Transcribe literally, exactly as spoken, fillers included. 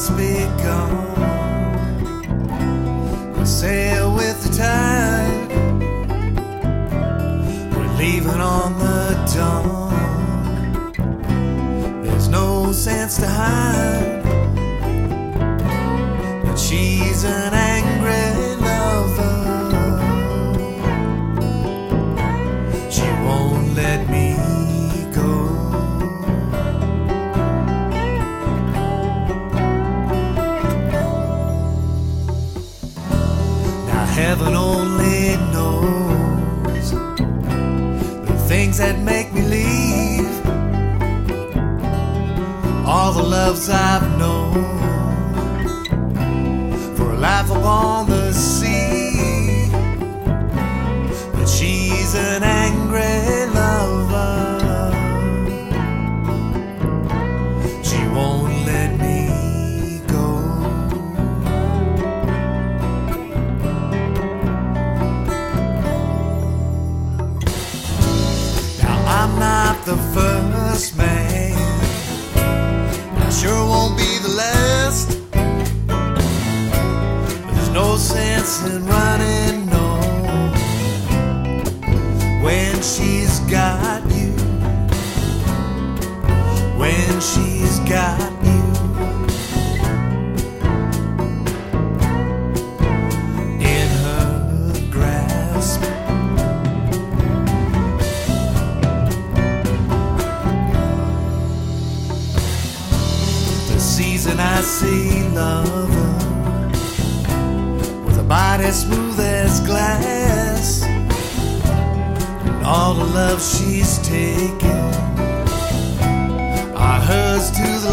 just begun. We sail with the tide, we're leaving on the dawn. There's no sense to hide, but she's an angry lover. She won't let me go. Heaven only knows the things that make me leave all the loves I've known for a life upon the sea. But she's an angry lover. She won't let me the first man, I sure won't be the last. But there's no sense in running, no, when she's got you, when she's got you. In her grasp. Season I see lover with a body smooth as glass, and all the love she's taken are hers to the